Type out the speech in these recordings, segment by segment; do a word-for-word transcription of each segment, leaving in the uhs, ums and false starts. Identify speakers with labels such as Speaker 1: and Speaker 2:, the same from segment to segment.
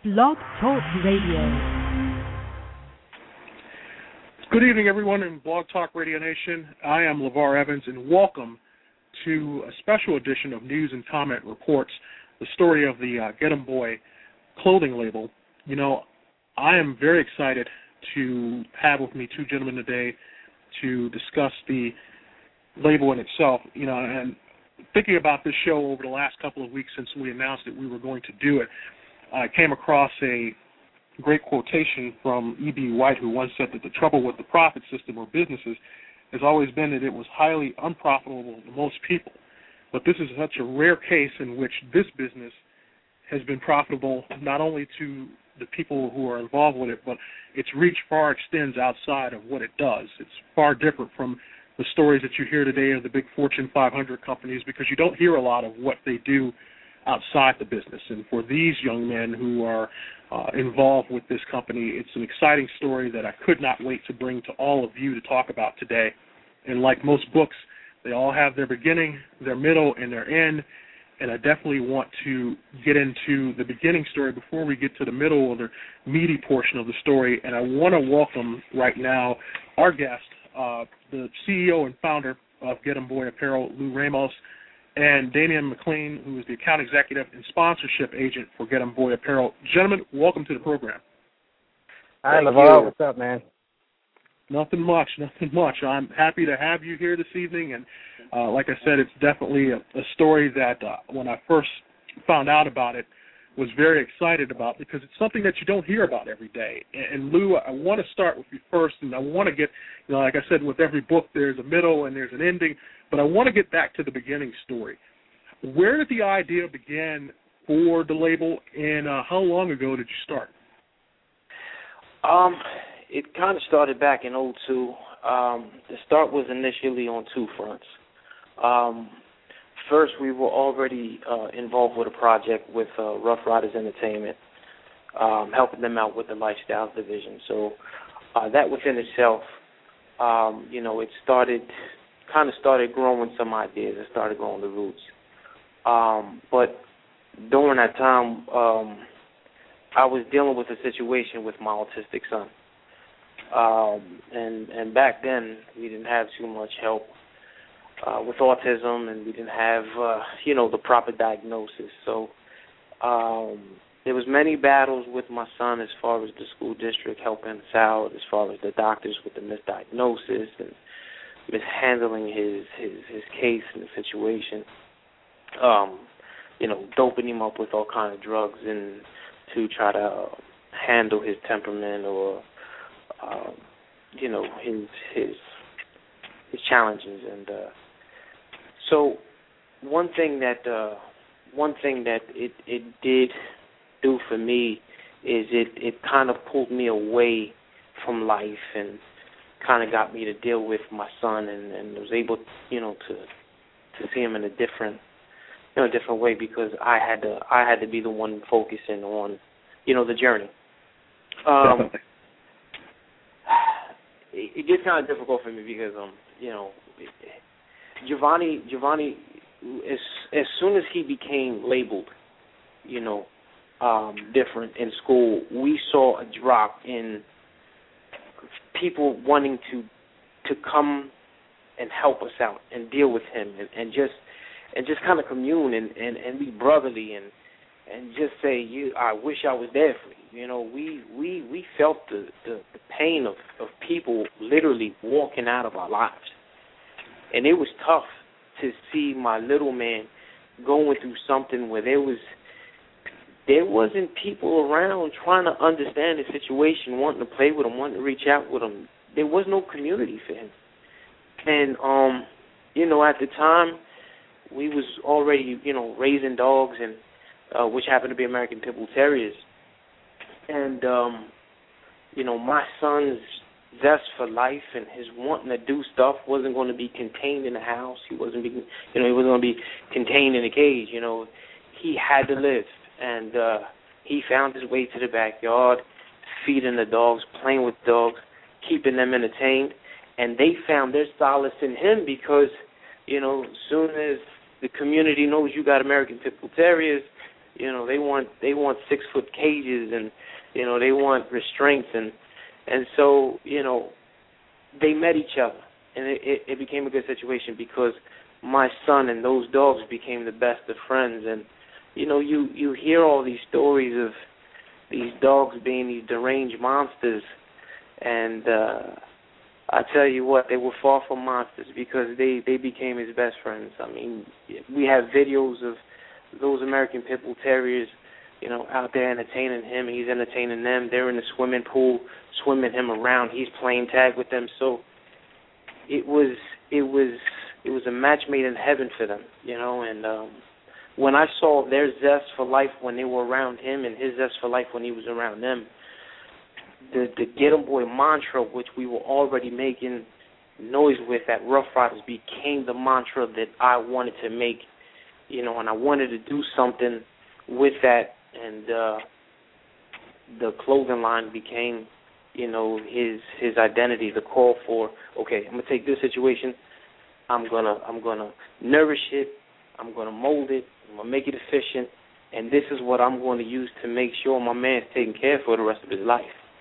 Speaker 1: Blog Talk Radio.
Speaker 2: Good evening, everyone in Blog Talk Radio Nation. I am LeVar Evans, and welcome to a special edition of News and Comment Reports, the story of the uh, Get 'em Boy clothing label. You know, I am very excited to have with me two gentlemen today to discuss the label in itself. You know, and thinking about this show over the last couple of weeks since we announced that we were going to do it, I came across a great quotation from E B. White, who once said that the trouble with the profit system or businesses has always been that it was highly unprofitable to most people. But this is such a rare case in which this business has been profitable not only to the people who are involved with it, but its reach far extends outside of what it does. It's far different from the stories that you hear today of the big Fortune five hundred companies, because you don't hear a lot of what they do outside the business. And for these young men who are uh, involved with this company, it's an exciting story that I could not wait to bring to all of you to talk about today. And like most books, they all have their beginning, their middle, and their end. And I definitely want to get into the beginning story before we get to the middle or the meaty portion of the story. And I want to welcome right now our guest, uh, the C E O and founder of Get 'em Boy Apparel, Lou Ramos, and Damian McLean, who is the account executive and sponsorship agent for Get 'em Boy Apparel. Gentlemen, welcome to the program.
Speaker 3: Hi, LeVar. What's up, man?
Speaker 2: Nothing much, nothing much. I'm happy to have you here this evening, and uh, like I said, it's definitely a, a story that uh, when I first found out about it, was very excited about, because it's something that you don't hear about every day. And, and Lou, I want to start with you first, and I want to get, you know, like I said, with every book there's a middle and there's an ending, but I want to get back to the beginning story. Where did the idea begin for the label, and uh, how long ago did you start?
Speaker 4: Um, it kind of started back in oh two. Um, the start was initially on two fronts. Um, first, we were already uh, involved with a project with uh, Rough Riders Entertainment, um, helping them out with the lifestyle division. So uh, that within itself, um, you know, it started, kind of started growing some ideas. It started growing the roots. Um, but during that time, um, I was dealing with a situation with my autistic son. Um, and, and back then, we didn't have too much help uh, with autism, and we didn't have, uh, you know, the proper diagnosis. So um, there was many battles with my son as far as the school district helping us out, as far as the doctors with the misdiagnosis and mishandling his, his, his case and the situation. Um, you know, doping him up with all kinds of drugs and to try to uh, handle his temperament or, uh, you know, his his his challenges. And uh, so, one thing that uh, one thing that it, it did do for me is it, it kind of pulled me away from life and kind of got me to deal with my son, and, and was able, you know, to to see him in a different, you know, a different way, because I had to I had to be the one focusing on, you know, the journey. Um, it, it gets kind of difficult for me because um, you know, Giovanni Giovanni as as soon as he became labeled, you know, um, different in school, we saw a drop in people wanting to to come and help us out and deal with him and, and just and just kind of commune and, and, and be brotherly and and just say, you I wish I was there for you. You know, we we, we felt the, the, the pain of, of people literally walking out of our lives. And it was tough to see my little man going through something where there was there wasn't people around trying to understand the situation, wanting to play with him, wanting to reach out with him. There was no community for him. And, um, you know, at the time, we was already, you know, raising dogs, and uh, which happened to be American Pit Bull Terriers. And, um, you know, my son's zest for life and his wanting to do stuff wasn't going to be contained in the house. He wasn't, be, you know, he wasn't going to be contained in a cage. You know, he had to live. And uh, he found his way to the backyard, feeding the dogs, playing with dogs, keeping them entertained. And they found their solace in him because, you know, as soon as the community knows you got American Pit Bull Terriers, You know, they want they want six foot cages, and you know they want restraints, and and so you know they met each other, and it, it, it became a good situation because my son and those dogs became the best of friends. And you know, you you hear all these stories of these dogs being these deranged monsters, and uh, I tell you what, they were far from monsters because they, they became his best friends. I mean, we have videos of those American Pit Bull Terriers, you know, out there entertaining him. He's entertaining them. They're in the swimming pool, swimming him around. He's playing tag with them. So it was it was it was a match made in heaven for them, you know. And um, when I saw their zest for life when they were around him and his zest for life when he was around them, the the Get 'em Boy mantra, which we were already making noise with at Rough Riders, became the mantra that I wanted to make, you know, and I wanted to do something with that, and uh, the clothing line became, you know, his his identity, the call for, okay, I'm gonna take this situation, I'm gonna I'm gonna nourish it, I'm gonna mold it, I'm gonna make it efficient, and this is what I'm going to use to make sure my man's taken care of for the rest of his life.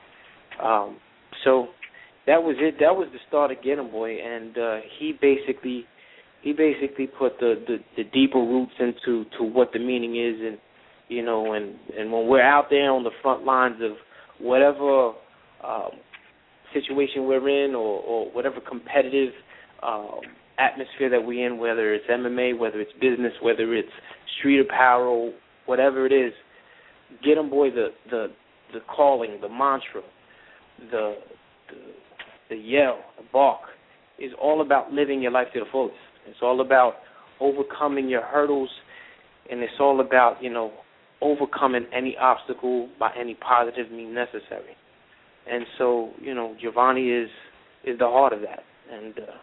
Speaker 4: Um, so that was it. That was the start of Get 'em Boy, and uh, he basically he basically put the, the, the deeper roots into to what the meaning is, and you know, and, and when we're out there on the front lines of whatever um, situation we're in, or, or whatever competitive um, atmosphere that we're in, whether it's M M A, whether it's business, whether it's street apparel, whatever it is, Get 'em Boy, the the the calling, the mantra, the, the the yell, the bark, is all about living your life to the fullest. It's all about overcoming your hurdles, and it's all about, you know, overcoming any obstacle by any positive means necessary. And so, you know, Giovanni is is the heart of that, and uh,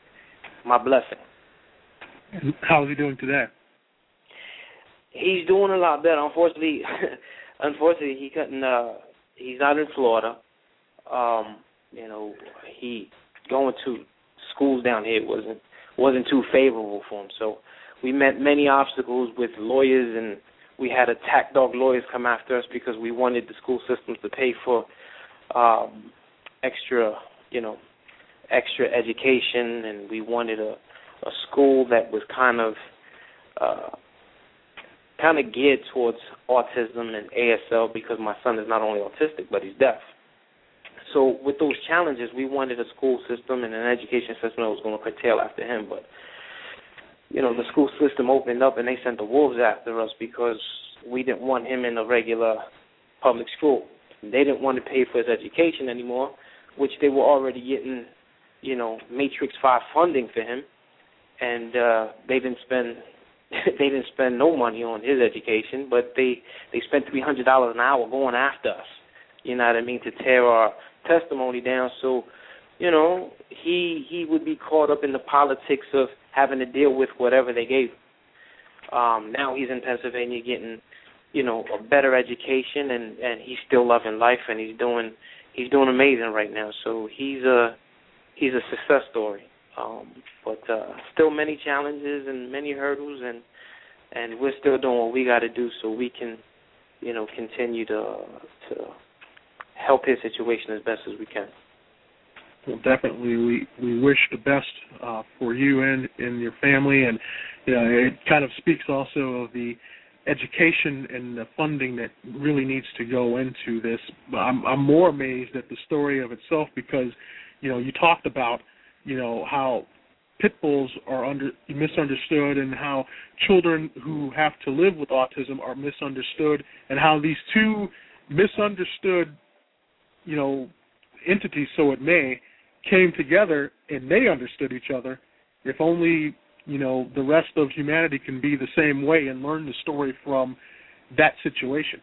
Speaker 4: my blessing.
Speaker 2: And how is he doing today?
Speaker 4: He's doing a lot better. Unfortunately, unfortunately, he couldn't. Uh, he's not in Florida. Um, you know, he going to schools down here wasn't wasn't too favorable for him. So we met many obstacles with lawyers, and we had attack dog lawyers come after us because we wanted the school systems to pay for um, extra, you know, extra education, and we wanted a, a school that was kind of uh, kind of geared towards autism and A S L, because my son is not only autistic but he's deaf. So with those challenges, we wanted a school system and an education system that was going to curtail after him. But, you know, the school system opened up and they sent the wolves after us because we didn't want him in a regular public school. They didn't want to pay for his education anymore, which they were already getting, you know, Matrix five funding for him. And uh, they didn't spend they didn't spend no money on his education, but they, they spent three hundred dollars an hour going after us, you know what I mean, to tear our testimony down. So, you know, he he would be caught up in the politics of having to deal with whatever they gave him. Um, now he's in Pennsylvania getting, you know, a better education, and, and he's still loving life, and he's doing he's doing amazing right now. So he's a he's a success story. Um, but uh, still many challenges and many hurdles, and and we're still doing what we got to do so we can, you know, continue to to help his situation as best as we can.
Speaker 2: Well, definitely, we we wish the best uh, for you and, and your family, and you know, it kind of speaks also of the education and the funding that really needs to go into this. But I'm I'm more amazed at the story of itself because, you know, you talked about, you know, how pit bulls are under misunderstood and how children who have to live with autism are misunderstood, and how these two misunderstood, you know, entities, so it may, came together and they understood each other. If only, you know, the rest of humanity can be the same way and learn the story from that situation.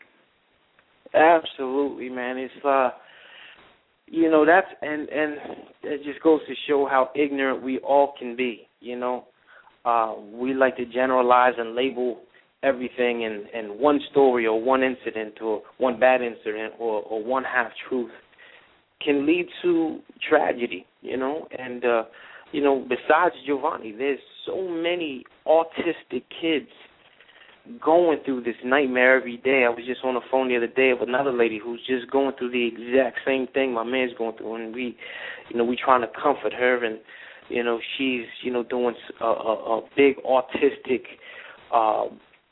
Speaker 4: Absolutely, man. It's uh you know, that's and and it just goes to show how ignorant we all can be, you know. Uh, we like to generalize and label everything in, in one story or one incident or one bad incident or, or one half-truth can lead to tragedy, you know. And, uh, you know, besides Giovanni, there's so many autistic kids going through this nightmare every day. I was just on the phone the other day with another lady who's just going through the exact same thing my man's going through, and we, you know, we trying to comfort her, and you know, she's, you know, doing a, a, a big autistic uh,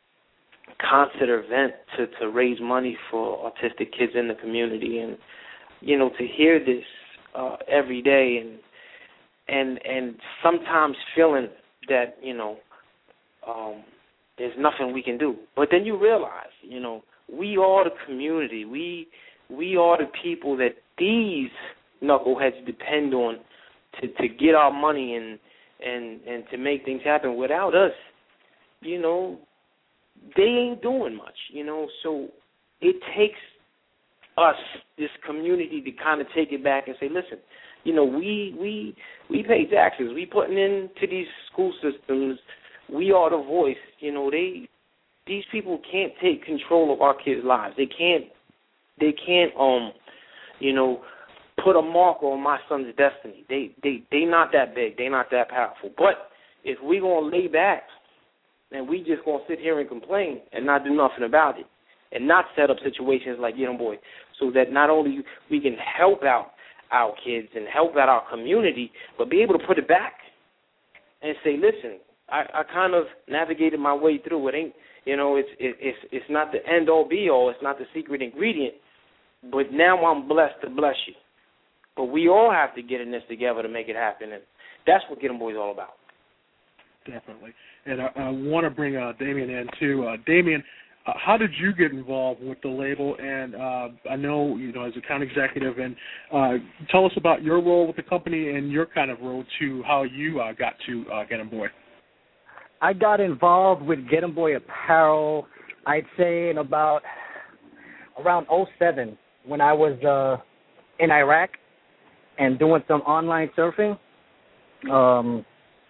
Speaker 4: concert event to to raise money for autistic kids in the community, and you know, to hear this uh, every day, and and and sometimes feeling that, you know, um, there's nothing we can do. But then you realize, you know, we are the community. We we are the people that these knuckleheads depend on to, to get our money and, and and to make things happen. Without us, you know, they ain't doing much, you know. So it takes us, this community, to kind of take it back and say, listen, you know, we we we pay taxes. We putting into these school systems. We are the voice. You know, they these people can't take control of our kids' lives. They can't they can't um you know put a marker on my son's destiny. They they they not that big. They not that powerful. But if we gonna lay back and we just gonna sit here and complain and not do nothing about it, and not set up situations like Get 'em Boy, so that not only we can help out our kids and help out our community, but be able to put it back and say, listen, I, I kind of navigated my way through. It ain't, you know, it's it, it's it's not the end all be all. It's not the secret ingredient. But now I'm blessed to bless you. But we all have to get in this together to make it happen, and that's what Get 'em Boy is all about.
Speaker 2: Definitely. And I, I want to bring uh, Damien in too. Uh, Damien, Uh, how did you get involved with the label? And uh, I know, you know, as account executive, and uh, tell us about your role with the company and your kind of role to how you uh, got to uh, Get 'em Boy.
Speaker 3: I got involved with Get 'em Boy apparel, I'd say in about around oh seven when I was uh, in Iraq and doing some online surfing. Um,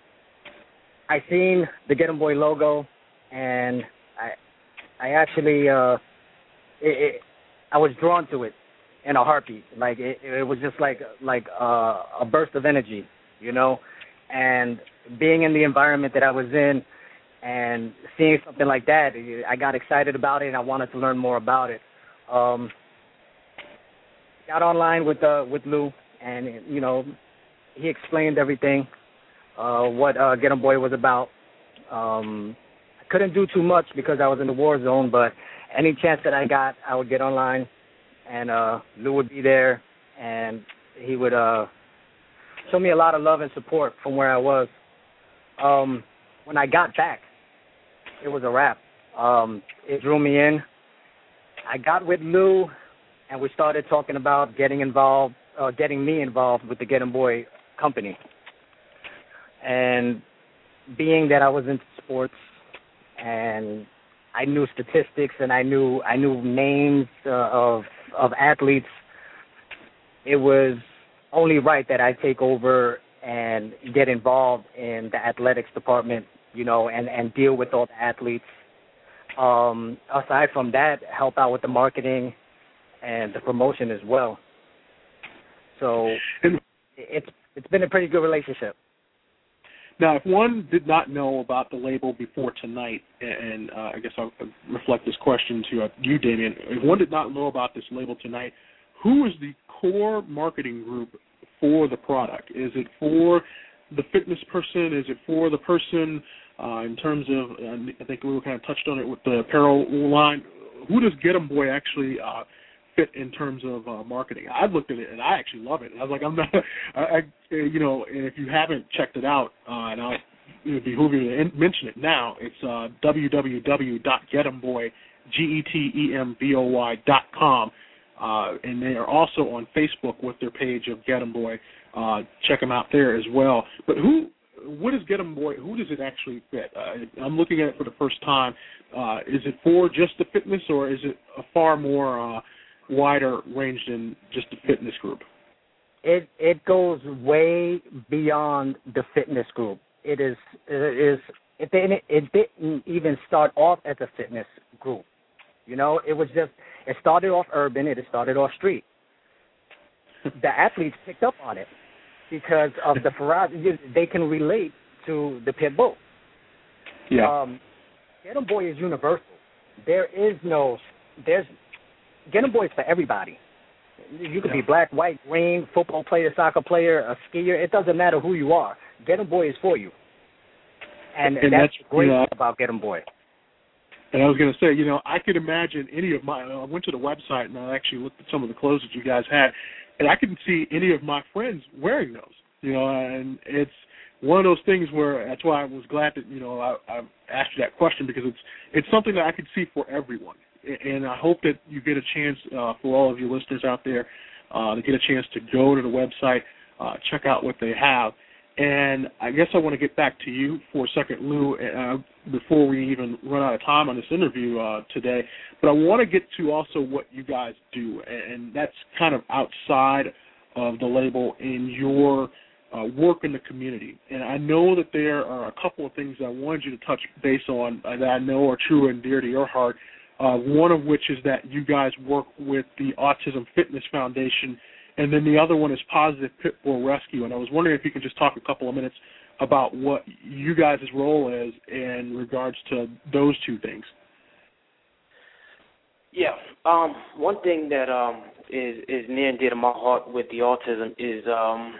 Speaker 3: I seen the Get 'em Boy logo, and I I actually, uh, it, it, I was drawn to it in a heartbeat. Like it, it was just like like uh, a burst of energy, you know. And being in the environment that I was in and seeing something like that, I got excited about it, and I wanted to learn more about it. Um, got online with uh, with Lou, and you know, he explained everything, uh, what uh, Get 'em Boy was about. Um, Couldn't do too much because I was in the war zone, but any chance that I got, I would get online, and uh, Lou would be there, and he would uh, show me a lot of love and support from where I was. Um, when I got back, it was a wrap. Um, it drew me in. I got with Lou, and we started talking about getting involved, uh, getting me involved with the Get 'em Boy company. And being that I was into sports, and I knew statistics, and I knew I knew names uh, of of athletes, it was only right that I take over and get involved in the athletics department, you know, and, and deal with all the athletes. Um, aside from that, help out with the marketing and the promotion as well. So it's it's been a pretty good relationship.
Speaker 2: Now, if one did not know about the label before tonight, and uh, I guess I'll reflect this question to uh, you, Damien, if one did not know about this label tonight, who is the core marketing group for the product? Is it for the fitness person? Is it for the person uh, in terms of, uh, I think we were kind of touched on it with the apparel line. Who does Get 'em Boy actually uh, fit in terms of uh, marketing? I looked at it, and I actually love it. I was like, I'm not, I, I, you know, and if you haven't checked it out, uh, and I'll it would behoove you to mention it now, it's uh, w w w dot get em boy dot com. Uh, and they are also on Facebook with their page of Get 'em Boy. Uh, check them out there as well. But who, what is Get 'em Boy? Who does it actually fit? Uh, I'm looking at it for the first time. Uh, is it for just the fitness, or is it a far more uh, wider range than just the fitness group?
Speaker 3: It it goes way beyond the fitness group. It is it is it didn't it didn't even start off as a fitness group. You know, it was just it started off urban. It started off street. The athletes picked up on it because of the ferocity. They can relate to the pit bull.
Speaker 2: Yeah.
Speaker 3: Um, Get 'em Boy is universal. There is no, there's, Get 'em Boy is for everybody. You could
Speaker 2: yeah.
Speaker 3: be black, white, green, football player, soccer player, a skier. It doesn't matter who you are. Get 'em Boy is for you. And,
Speaker 2: and
Speaker 3: that's,
Speaker 2: that's
Speaker 3: great
Speaker 2: you know,
Speaker 3: about Get 'em Boy.
Speaker 2: And I was going to say, you know, I could imagine any of my, I went to the website and I actually looked at some of the clothes that you guys had, and I couldn't see any of my friends wearing those, you know, and it's one of those things where that's why I was glad that, you know, I, I asked you that question, because it's it's something that I could see for everyone. And I hope that you get a chance, uh, for all of your listeners out there, uh, to get a chance to go to the website, uh, check out what they have. And I guess I want to get back to you for a second, Lou, uh, before we even run out of time on this interview uh, today. But I want to get to also what you guys do, and that's kind of outside of the label in your uh, work in the community. And I know that there are a couple of things that I wanted you to touch base on uh, that I know are true and dear to your heart, uh, one of which is that you guys work with the Autism Fitness Foundation, and then the other one is Positive Pit Bull Rescue. And I was wondering if you could just talk a couple of minutes about what you guys' role is in regards to those two things.
Speaker 4: Yeah. Um, one thing that um, is, is near and dear to my heart with the autism is um,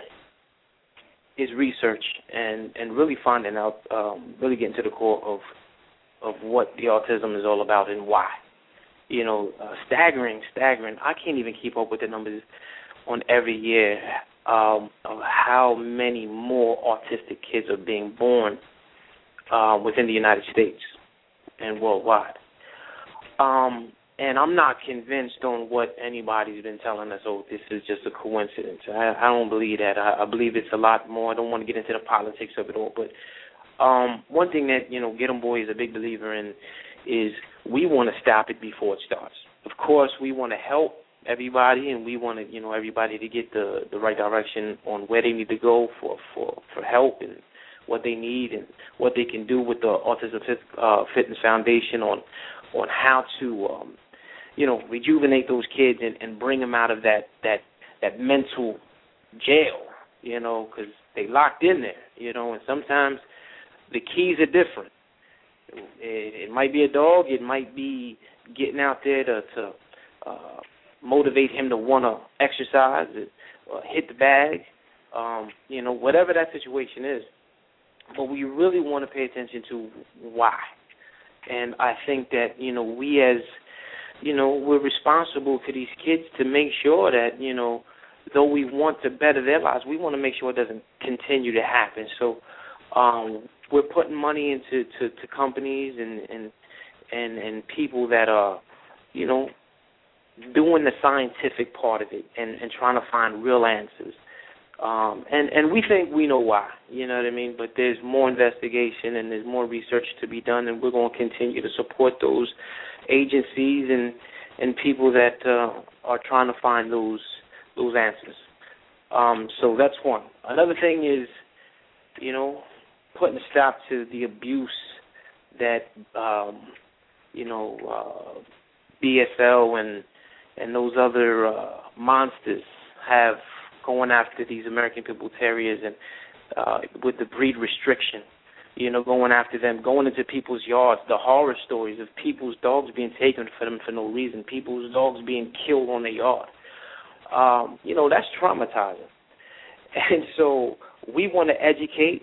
Speaker 4: is research and, and really finding out, um, really getting to the core of of what the autism is all about and why. You know, uh, staggering, staggering. I can't even keep up with the numbers on every year um, of how many more autistic kids are being born uh, within the United States and worldwide. Um, and I'm not convinced on what anybody's been telling us, oh, this is just a coincidence. I, I don't believe that. I, I believe it's a lot more. I don't want to get into the politics of it all. But um, one thing that, you know, Get 'em Boy is a big believer in is we want to stop it before it starts. Of course, we want to help everybody, and we want to, you know, everybody to get the, the right direction on where they need to go for, for, for help and what they need and what they can do with the Autism Fit, uh, Fitness Foundation on on how to, um, you know, rejuvenate those kids and, and bring them out of that that, that mental jail, you know, because they locked in there, you know, and sometimes the keys are different. It, it might be a dog. It might be getting out there to, to uh, motivate him to want to exercise, or hit the bag, um, you know, whatever that situation is. But we really want to pay attention to why. And I think that, you know, we as, you know, we're responsible to these kids to make sure that, you know, though we want to better their lives, we want to make sure it doesn't continue to happen. So um, we're putting money into to, to companies and, and and and people that are, you know, doing the scientific part of it and, and trying to find real answers. Um, and, and we think we know why, you know what I mean? But there's more investigation and there's more research to be done, and we're going to continue to support those agencies and, and people that uh, are trying to find those those answers. Um, so that's one. Another thing is, you know, putting a stop to the abuse that, um, you know, uh, B S L and and those other uh, monsters have going after these American Pit Bull Terriers and uh, with the breed restriction, you know, going after them, going into people's yards, the horror stories of people's dogs being taken for them for no reason, people's dogs being killed on their yard. Um, you know, that's traumatizing. And so we want to educate,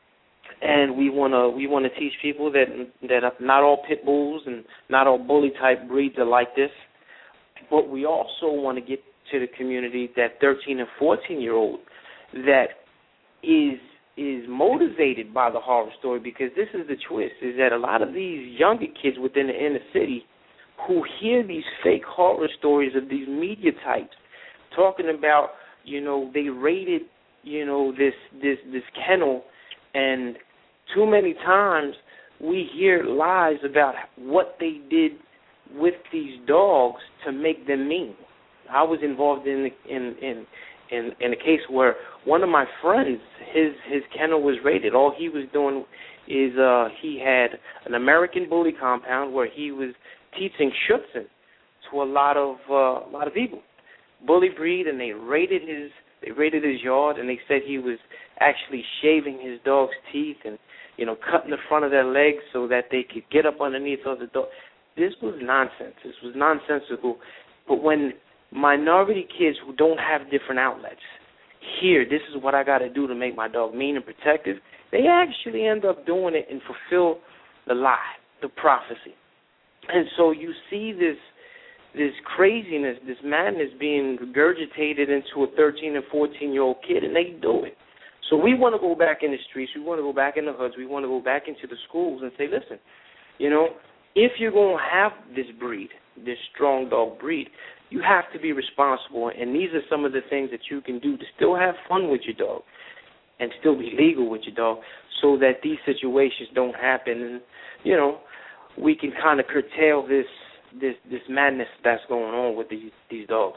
Speaker 4: and we want to we want to teach people that that not all pit bulls and not all bully type breeds are like this. But we also want to get to the community, that thirteen and fourteen year old that is is motivated by the horror story, because this is the twist, is that a lot of these younger kids within the inner city who hear these fake horror stories of these media types talking about, you know, they raided, you know, this this this kennel, and too many times we hear lies about what they did with these dogs to make them mean. I was involved in in in in, in a case where one of my friends, his his kennel was raided. All he was doing is uh, he had an American bully compound where he was teaching Schutzhund to a lot of uh, a lot of people, bully breed, and they raided his they raided his yard, and they said he was actually shaving his dog's teeth and you know, cutting the front of their legs so that they could get up underneath other dogs. This was nonsense. This was nonsensical. But when minority kids who don't have different outlets hear, this is what I got to do to make my dog mean and protective, they actually end up doing it and fulfill the lie, the prophecy. And so you see this this craziness, this madness being regurgitated into a thirteen and fourteen-year-old kid, and they do it. So we want to go back in the streets. We want to go back in the hoods. We want to go back into the schools and say, listen, you know, if you're going to have this breed, this strong dog breed, you have to be responsible. And these are some of the things that you can do to still have fun with your dog and still be legal with your dog so that these situations don't happen. And, you know, we can kind of curtail this this this madness that's going on with these, these dogs.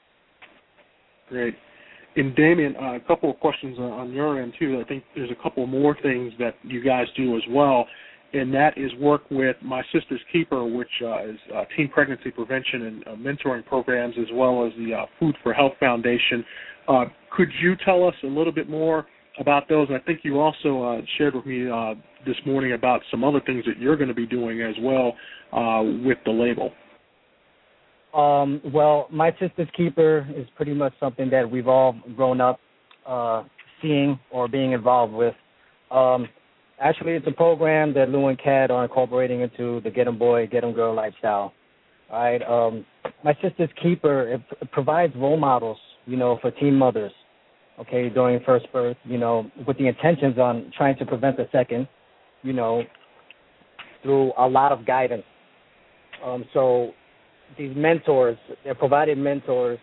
Speaker 2: Great. And Damien, uh, a couple of questions on your end, too. I think there's a couple more things that you guys do as well, and that is work with My Sister's Keeper, which uh, is uh, teen pregnancy prevention and uh, mentoring programs, as well as the uh, Food for Health Foundation. Uh, could you tell us a little bit more about those? I think you also uh, shared with me uh, this morning about some other things that you're going to be doing as well uh, with the label.
Speaker 3: Um, well, My Sister's Keeper is pretty much something that we've all grown up uh, seeing or being involved with. Um, actually, it's a program that Lou and Kat are incorporating into the Get 'em Boy, Get 'em Girl lifestyle. All right. Um, My Sister's Keeper, it, it provides role models, you know, for teen mothers, okay, during first birth, you know, with the intentions on trying to prevent the second, you know, through a lot of guidance. Um, so these mentors, they're provided mentors,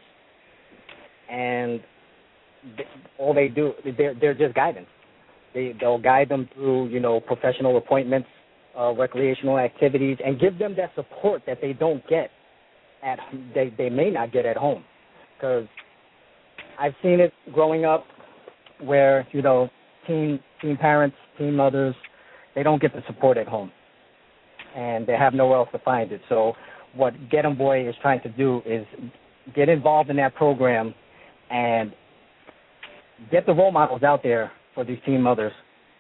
Speaker 3: and they, all they do, they're, they're just guidance. They, they'll guide them through, you know, professional appointments, uh, recreational activities, and give them that support that they don't get at, they, they may not get at home. Because I've seen it growing up where, you know, teen, teen parents, teen mothers, they don't get the support at home, and they have nowhere else to find it. So what Get 'em Boy is trying to do is get involved in that program and get the role models out there for these teen mothers.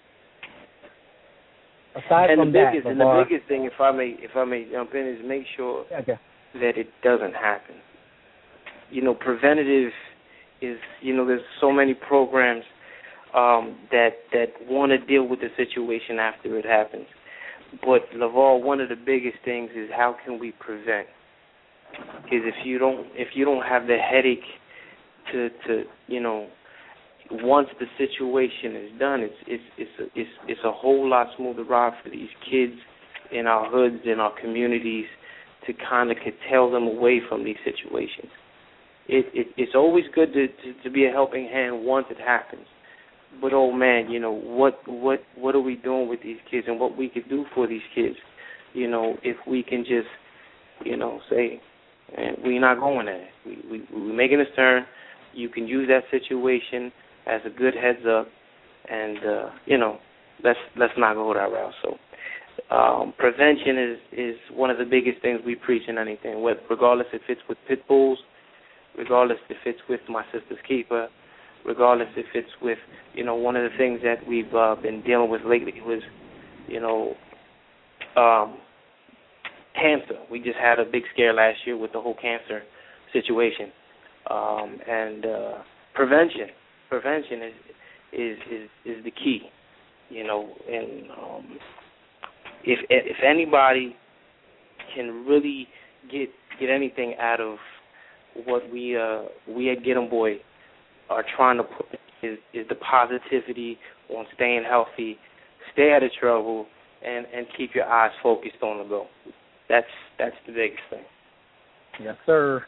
Speaker 3: Aside
Speaker 4: and
Speaker 3: from
Speaker 4: the
Speaker 3: that,
Speaker 4: biggest, and
Speaker 3: Lamar,
Speaker 4: the biggest thing, if I may, if I may jump in, is make sure
Speaker 3: yeah, okay.
Speaker 4: that it doesn't happen. You know, preventative is, you know, there's so many programs um, that that want to deal with the situation after it happens. But, LeVar, one of the biggest things is how can we prevent? Because if you don't, if you don't have the headache to, to, you know, once the situation is done, it's it's it's a, it's it's a whole lot smoother ride for these kids in our hoods, in our communities, to kind of curtail them away from these situations. It, it it's always good to, to to be a helping hand once it happens. But oh man, you know, what what what are we doing with these kids and what we could do for these kids? You know, if we can just, you know, say, and we're not going there. We we we're making a turn. You can use that situation as a good heads up, and uh, you know, let's let's not go that route. So um, prevention is is one of the biggest things we preach in anything, regardless if it's with pit bulls, regardless if it's with My Sister's Keeper, regardless if it's with, you know, one of the things that we've uh, been dealing with lately was, you know, um, cancer. We just had a big scare last year with the whole cancer situation, um, and uh, prevention. Prevention is is is is the key, you know. And um, if if anybody can really get get anything out of what we uh, we at Get 'em Boy are trying to put is, is the positivity on staying healthy, stay out of trouble, and, and keep your eyes focused on the goal. That's that's the biggest thing.
Speaker 3: Yes, sir.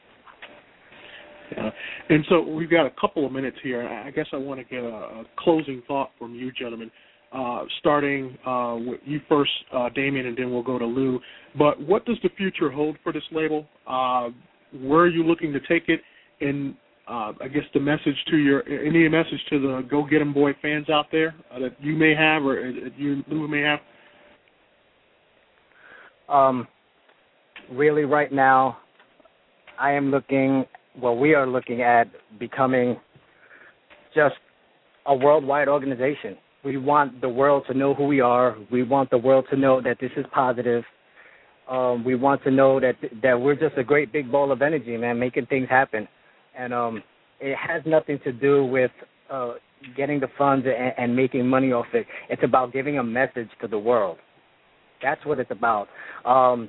Speaker 2: Yeah. And so we've got a couple of minutes here. I guess I want to get a, a closing thought from you gentlemen, uh, starting uh, with you first, uh, Damien, and then we'll go to Lou. But what does the future hold for this label? Uh, where are you looking to take it? And Uh, I guess the message to your, any message to the Go Get 'em Boy fans out there uh, that you may have or uh, you Lou may have?
Speaker 3: Um, really right now, I am looking, well, we are looking at becoming just a worldwide organization. We want the world to know who we are. We want the world to know that this is positive. Um, we want to know that that we're just a great big ball of energy, man, making things happen. And um, it has nothing to do with uh, getting the funds and, and making money off it. It's about giving a message to the world. That's what it's about. Um,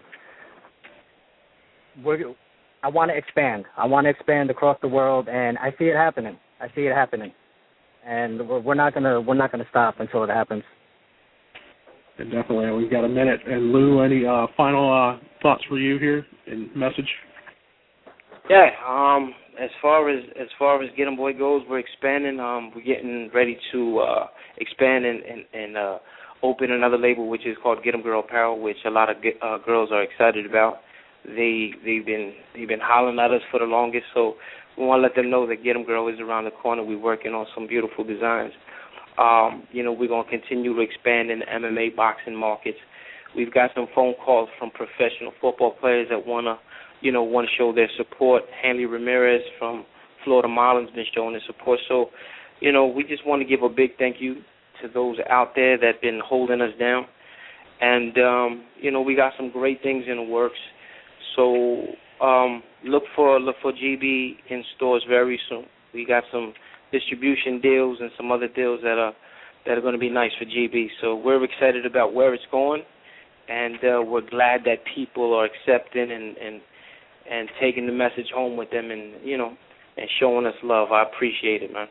Speaker 3: we're, I want to expand. I want to expand across the world, and I see it happening. I see it happening, and we're, we're not gonna we're not gonna stop until it happens.
Speaker 2: And definitely, we've got a minute. And Lou, any uh, final uh, thoughts for you here and message?
Speaker 4: Yeah, um, as far as as far as Get 'em Boy goes, we're expanding. Um, we're getting ready to uh, expand and and, and uh, open another label, which is called Get 'em Girl Apparel, which a lot of uh, girls are excited about. They they've been they've been hollering at us for the longest, so we want to let them know that Get 'em Girl is around the corner. We're working on some beautiful designs. Um, you know, we're going to continue to expand in the M M A boxing markets. We've got some phone calls from professional football players that want to, you know, want to show their support. Hanley Ramirez from Florida Marlins been showing their support. So, you know, we just want to give a big thank you to those out there that have been holding us down. And, um, you know, we got some great things in the works. So um, look for look for G B in stores very soon. We got some distribution deals and some other deals that are that are going to be nice for G B. So we're excited about where it's going, and uh, we're glad that people are accepting and, and and taking the message home with them, and you know, and showing us love. I appreciate it, man.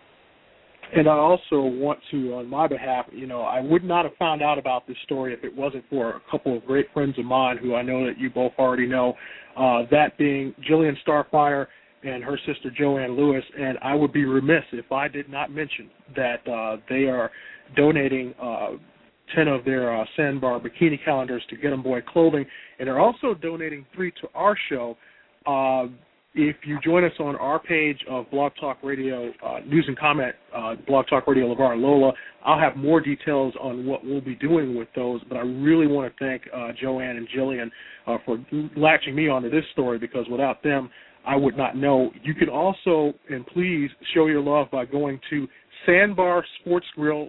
Speaker 2: And I also want to, on my behalf, you know, I would not have found out about this story if it wasn't for a couple of great friends of mine who I know that you both already know, uh, that being Jillian Starfire and her sister Joanne Lewis. And I would be remiss if I did not mention that uh, they are donating uh, ten of their uh, Sandbar bikini calendars to Get 'em Boy Clothing, and they're also donating three to our show. Uh, if you join us on our page of Blog Talk Radio uh, News and Comment, uh, Blog Talk Radio LeVar and Lola, I'll have more details on what we'll be doing with those. But I really want to thank uh, Joanne and Jillian uh, for latching me onto this story, because without them, I would not know. You can also, and please show your love by going to sandbar sports grill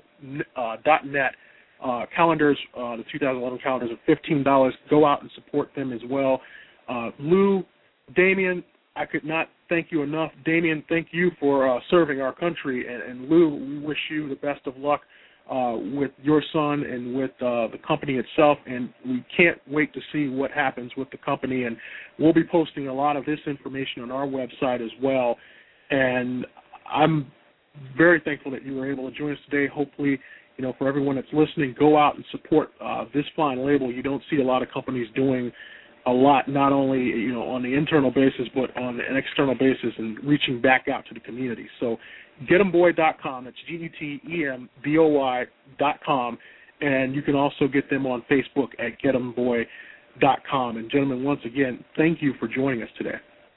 Speaker 2: dot net. Uh, calendars, uh, the two thousand eleven calendars are fifteen dollars. Go out and support them as well. Uh, Lou, Damien, I could not thank you enough. Damien, thank you for uh, serving our country. And, and Lou, we wish you the best of luck uh, with your son and with uh, the company itself. And we can't wait to see what happens with the company. And we'll be posting a lot of this information on our website as well. And I'm very thankful that you were able to join us today. Hopefully, you know, for everyone that's listening, go out and support uh, this fine label. You don't see a lot of companies doing a lot, not only, you know, on the internal basis, but on an external basis, and reaching back out to the community. So get em boy dot com, that's G E T E M B O Y dot com, and you can also get them on Facebook at get em boy dot com. And gentlemen, once again, thank you for joining us today.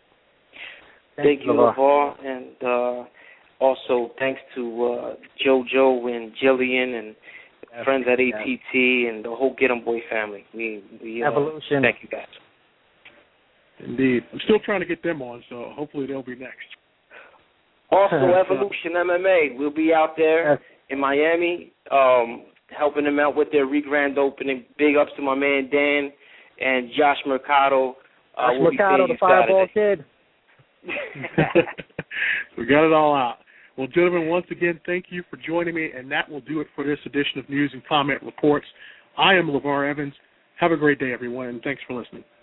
Speaker 4: Thank you, LeVar, and uh, also thanks to uh, JoJo and Jillian and yes, friends at A T T and the whole Get 'em Boy family. We, we uh,
Speaker 3: Evolution.
Speaker 4: Thank you, guys.
Speaker 2: Indeed. I'm still trying to get them on, so hopefully they'll be next.
Speaker 4: Also, Evolution M M A. We'll be out there yes. in Miami um, helping them out with their re-grand opening. Big ups to my man Dan and Josh Mercado. Uh,
Speaker 3: Josh
Speaker 4: we'll
Speaker 3: Mercado, the Fireball Kid.
Speaker 2: We got it all out. Well, gentlemen, once again, thank you for joining me, and that will do it for this edition of News and Comment Reports. I am LeVar Evans. Have a great day, everyone, and thanks for listening.